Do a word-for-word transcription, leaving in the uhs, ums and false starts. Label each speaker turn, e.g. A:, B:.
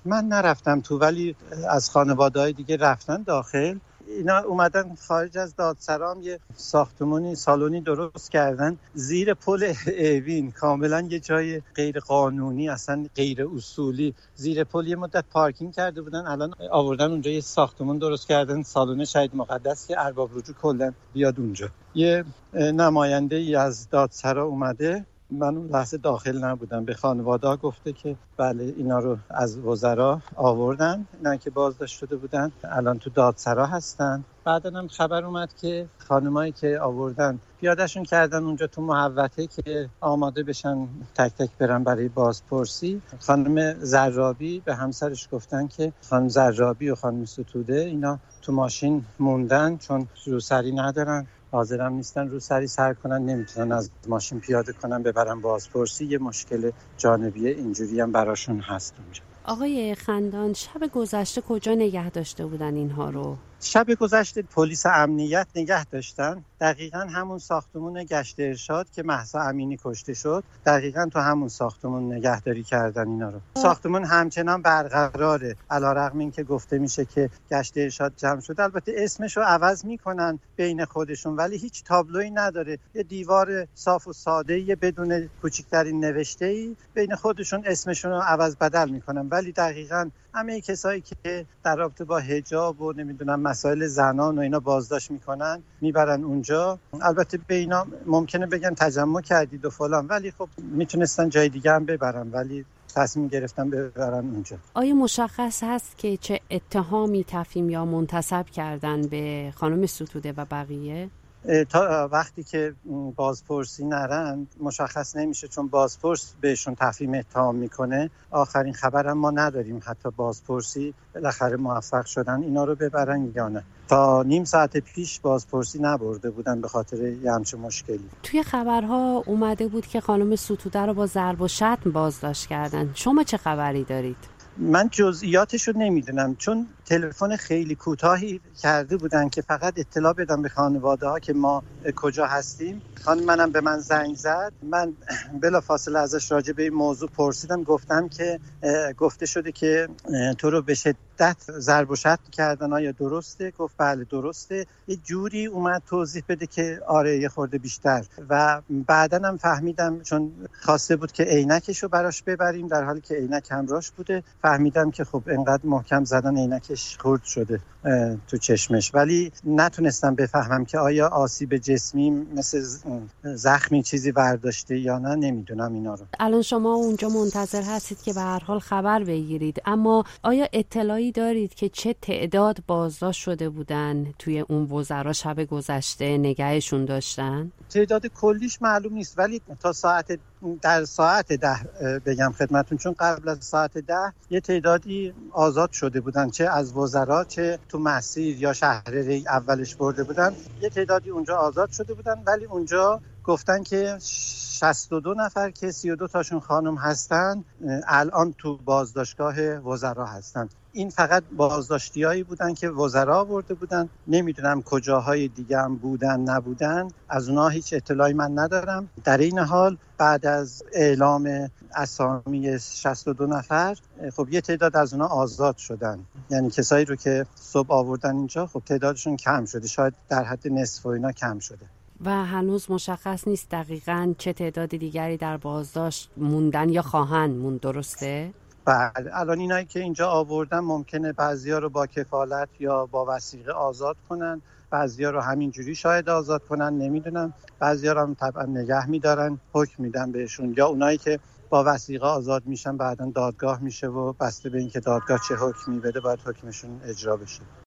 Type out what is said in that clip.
A: من نرفتم تو، ولی از خانواده‌های دیگه رفتن داخل. اینا اومدن خارج از دادسرام یه ساختمونی سالونی درست کردن زیر پل اوین، کاملا یه جای غیر قانونی، اصلا غیر اصولی. زیر پل یه مدت پارکینگ کرده بودن، الان آوردن اونجا یه ساختمون درست کردن، سالن شهید مقدس، که ارباب رجوع کلا بیاد اونجا. یه نماینده ای از دادسرا اومده، من اون لحظه داخل نبودم، به خانواده ها گفته که بله اینا رو از وزرا آوردن، اینا که بازداشت شده بودن الان تو دادسرا هستن. بعدا هم خبر اومد که خانمایی که آوردن پیادهشون کردن اونجا تو محوطه که آماده بشن تک تک برن برای بازپرسی. خانم زرابی به همسرش گفتن که خانم زرابی و خانم ستوده اینا تو ماشین موندن چون روسری ندارن، حاضرم نیستن رو سری سر کنن، نمیتونن از ماشین پیاده کنن ببرن بازپرسی. یه مشکل جانبی اینجوری هم براشون هست اونجا.
B: آقای خندان، شب گذشته کجا نگه داشته بودن اینها رو؟
A: شب گذشته پلیس امنیت نگه داشتن، دقیقاً همون ساختمون گشت ارشاد که مهسا امینی کشته شد، دقیقاً تو همون ساختمون نگهداری کردن اینا رو. ساختمون همچنان برقراره، علیرغم این که گفته میشه که گشت ارشاد جمع شده. البته اسمشو عوض میکنن بین خودشون، ولی هیچ تابلویی نداره، یه دیوار صاف و ساده‌ای بدون کوچکترین نوشته‌ای، بین خودشون اسمشون رو عوض بدل میکنن، ولی دقیقاً همه کسایی که در رابطه با حجاب و نمیدونم مسائل زنان و اینا بازداشت میکنن میبرن اونجا. البته به اینا ممکنه بگن تجمع کردید و فلان، ولی خب میتونستن جای دیگه هم ببرن، ولی تصمیم گرفتن ببرن اونجا.
B: آیا مشخص هست که چه اتهامی تفهیم یا منتسب کردن به خانم ستوده و بقیه؟
A: تا وقتی که بازپرسی نرن مشخص نمیشه، چون بازپرس بهشون تفهیم اتهام میکنه. آخرین خبرم ما نداریم حتی بازپرسی بالاخره موفق شدن اینا رو ببرن یا نه. تا نیم ساعت پیش بازپرسی نبرده بودن به خاطر یه همچه مشکلی.
B: توی خبرها اومده بود که خانم ستوده رو با ضرب و شتم بازداشت کردن. شما چه خبری دارید؟
A: من جزئیاتشو نمیدونم، چون تلفن خیلی کوتاهی کرده بودن که فقط اطلاع بدم به خانواده ها که ما کجا هستیم. خانم منم به من زنگ زد، من بلافاصله ازش راجع به این موضوع پرسیدم، گفتم که گفته شده که تو رو به شدت ضرب و شتم کردن، آیا درسته؟ گفت بله درسته. یه جوری اومد توضیح بده که آره یه خورده بیشتر، و بعدن هم فهمیدم چون خواسته بود که عینکشو براش ببریم در حالی که عینک همراهش بوده، فهمیدم که خب انقدر محکم زدن عینکش خورد شده تو چشمش، ولی نتونستم بفهمم که آیا آسیب جسمی مثل زخمی چیزی برداشته یا نه، نمیدونم اینا رو.
B: الان شما اونجا منتظر هستید که به هر حال خبر بگیرید، اما آیا اطلاعی دارید که چه تعداد بازداشت شده بودن توی اون وزرا شب گذشته نگهشون داشتن؟
A: تعداد کلیش معلوم نیست، ولی تا ساعت در ساعت ده بگم خدمتون، چون قبل از ساعت ده یه تعدادی آزاد شده بودن، چه از وزرا چه تو مسیر یا شهر ری اولش برده بودن، یه تعدادی اونجا آزاد شده بودن، ولی اونجا گفتن که شصت و دو نفر که سی و دو تاشون خانم هستن الان تو بازداشتگاه وزرا هستن. این فقط بازداشتیایی بودن که وزرا آورده بودن، نمیدونم کجاهای دیگه هم بودن نبودن، از اونها هیچ اطلاعی من ندارم. در این حال بعد از اعلام اسامی شصت و دو نفر خب یه تعداد از اونها آزاد شدن، یعنی کسایی رو که صبح آوردن اینجا خب تعدادشون کم شده، شاید در حد نصف و اینا کم شده
B: و هنوز مشخص نیست دقیقاً چه تعداد دیگری در بازداشت موندن یا خواهند موند، درسته؟
A: بله، الان اینایی که اینجا آوردن ممکنه بعضیا رو با کفالت یا با وثیقه آزاد کنن، بعضیا رو همینجوری شاید آزاد کنن، نمیدونم، بعضیا رو هم طبعا نگه میدارن، حکم میدن بهشون، یا اونایی که با وثیقه آزاد میشن بعداً دادگاه میشه و بسته به اینکه دادگاه چه حکمی بده باید حکمشون اجرا بشه.